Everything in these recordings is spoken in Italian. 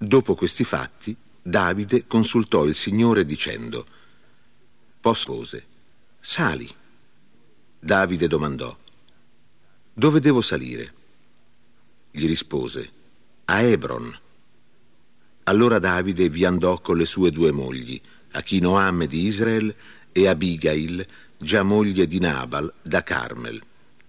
Dopo questi fatti, Davide consultò il Signore dicendo: «Pospose, sali». Davide domandò: «Dove devo salire?» Gli rispose: «A Hebron». Allora Davide vi andò con le sue 2 mogli, Achinoam di Israel e Abigail, già moglie di Nabal, da Carmel.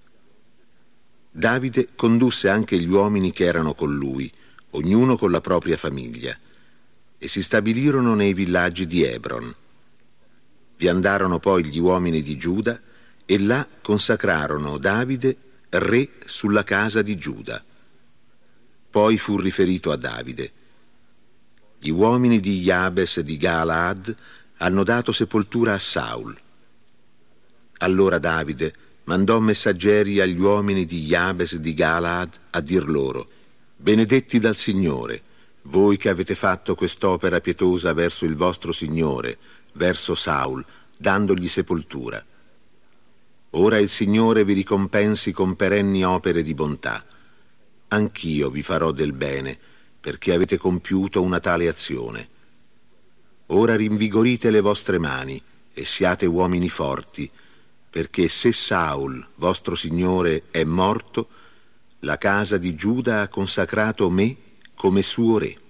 Davide condusse anche gli uomini che erano con lui, ognuno con la propria famiglia, e si stabilirono nei villaggi di Hebron. Vi andarono poi gli uomini di Giuda, e là consacrarono Davide re sulla casa di Giuda. Poi fu riferito a Davide: «Gli uomini di Jabes di Galaad hanno dato sepoltura a Saul». Allora Davide mandò messaggeri agli uomini di Jabes di Galaad a dir loro: «Benedetti dal Signore, voi che avete fatto quest'opera pietosa verso il vostro Signore, verso Saul, dandogli sepoltura. Ora il Signore vi ricompensi con perenni opere di bontà. Anch'io vi farò del bene, perché avete compiuto una tale azione. Ora rinvigorite le vostre mani e siate uomini forti, perché se Saul, vostro Signore, è morto, la casa di Giuda ha consacrato me come suo re».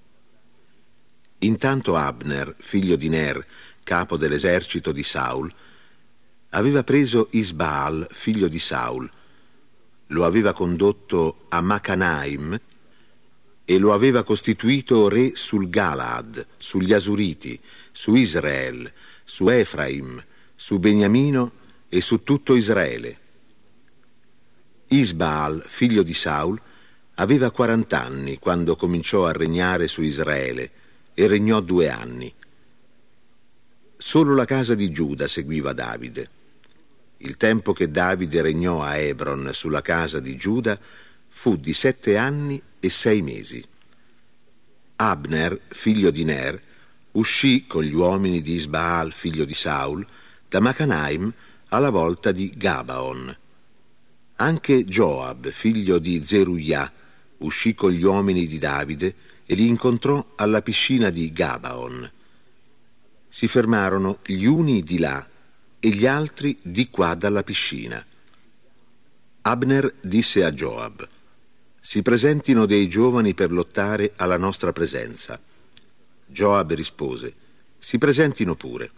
Intanto Abner, figlio di Ner, capo dell'esercito di Saul, aveva preso Isbaal, figlio di Saul, lo aveva condotto a Macanaim e lo aveva costituito re sul Galaad, sugli Asuriti, su Israel, su Efraim, su Beniamino e su tutto Israele. Isbaal, figlio di Saul, aveva 40 anni quando cominciò a regnare su Israele e regnò 2 anni. Solo la casa di Giuda seguiva Davide. Il tempo che Davide regnò a Hebron sulla casa di Giuda fu di 7 anni e 6 mesi. Abner, figlio di Ner, uscì con gli uomini di Isbaal, figlio di Saul, da Macanaim alla volta di Gabaon. Anche Joab, figlio di Zeruiah, uscì con gli uomini di Davide e li incontrò alla piscina di Gabaon. Si fermarono gli uni di là e gli altri di qua dalla piscina. Abner disse a Joab: «Si presentino dei giovani per lottare alla nostra presenza». Joab rispose: «Si presentino pure».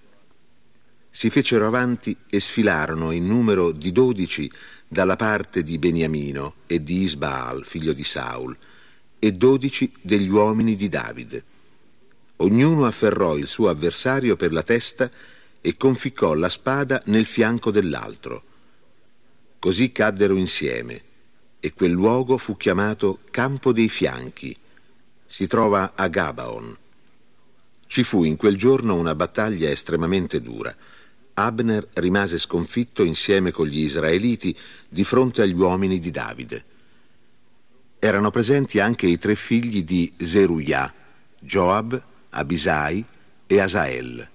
Si fecero avanti e sfilarono in numero di 12 dalla parte di Beniamino e di Isbaal, figlio di Saul, e 12 degli uomini di Davide. Ognuno afferrò il suo avversario per la testa e conficcò la spada nel fianco dell'altro. Così caddero insieme, e quel luogo fu chiamato Campo dei Fianchi. Si trova a Gabaon. Ci fu in quel giorno una battaglia estremamente dura. Abner rimase sconfitto insieme con gli israeliti di fronte agli uomini di Davide. Erano presenti anche i 3 figli di Zeruiah, Joab, Abisai e Asael.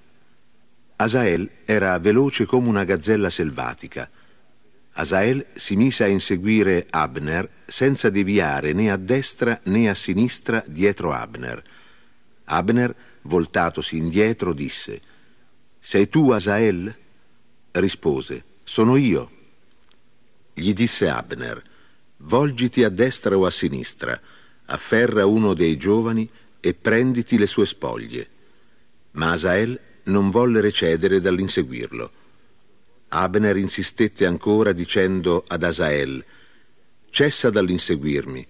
Asael era veloce come una gazzella selvatica. Asael si mise a inseguire Abner senza deviare né a destra né a sinistra dietro Abner. Abner, voltatosi indietro, disse: «Sei tu, Asael?» Rispose: «Sono io». Gli disse Abner: «Volgiti a destra o a sinistra, afferra uno dei giovani e prenditi le sue spoglie». Ma Asael non volle recedere dall'inseguirlo. Abner insistette ancora dicendo ad Asael: «Cessa dall'inseguirmi.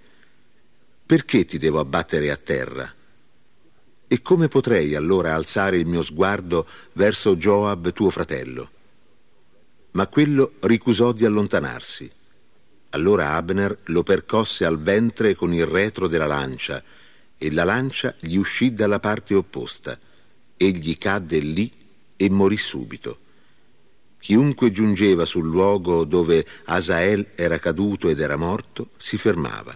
Perché ti devo abbattere a terra? E come potrei allora alzare il mio sguardo verso Joab tuo fratello?» Ma quello ricusò di allontanarsi. Allora Abner lo percosse al ventre con il retro della lancia, e la lancia gli uscì dalla parte opposta. Egli cadde lì e morì subito. Chiunque giungeva sul luogo dove Asael era caduto ed era morto si fermava.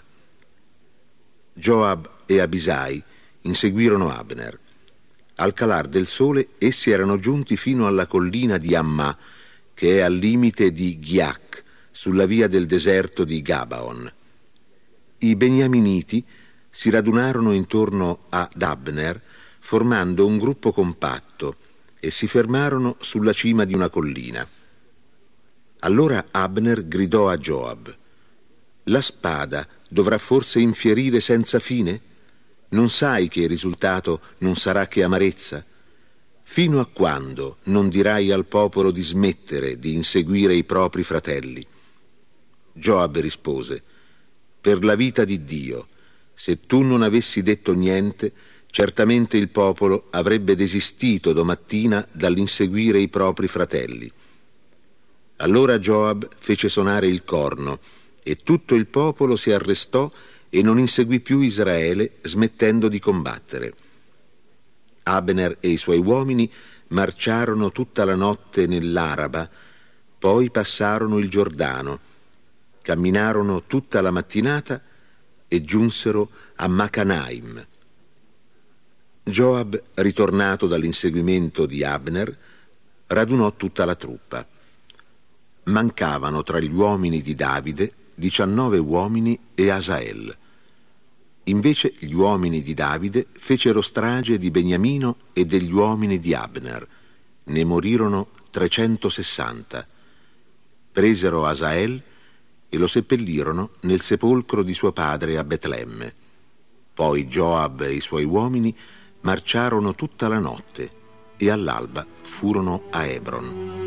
Joab e Abisai inseguirono Abner. Al calar del sole essi erano giunti fino alla collina di Ammah, che è al limite di Ghiac, sulla via del deserto di Gabaon. I beniaminiti si radunarono intorno ad Abner formando un gruppo compatto e si fermarono sulla cima di una collina. Allora Abner gridò a Gioab: «La spada dovrà forse infierire senza fine? Non sai che il risultato non sarà che amarezza? Fino a quando non dirai al popolo di smettere di inseguire i propri fratelli?» Gioab rispose: «Per la vita di Dio, se tu non avessi detto niente, certamente il popolo avrebbe desistito domattina dall'inseguire i propri fratelli». Allora Gioab fece suonare il corno e tutto il popolo si arrestò e non inseguì più Israele, smettendo di combattere. Abner e i suoi uomini marciarono tutta la notte nell'Araba, poi passarono il Giordano, camminarono tutta la mattinata e giunsero a Macanaim. Gioab, ritornato dall'inseguimento di Abner, radunò tutta la truppa. Mancavano tra gli uomini di Davide 19 uomini e Asael. Invece gli uomini di Davide fecero strage di Beniamino e degli uomini di Abner. Ne morirono 360. Presero Asael e lo seppellirono nel sepolcro di suo padre a Betlemme. Poi Gioab e i suoi uomini marciarono tutta la notte e all'alba furono a Hebron.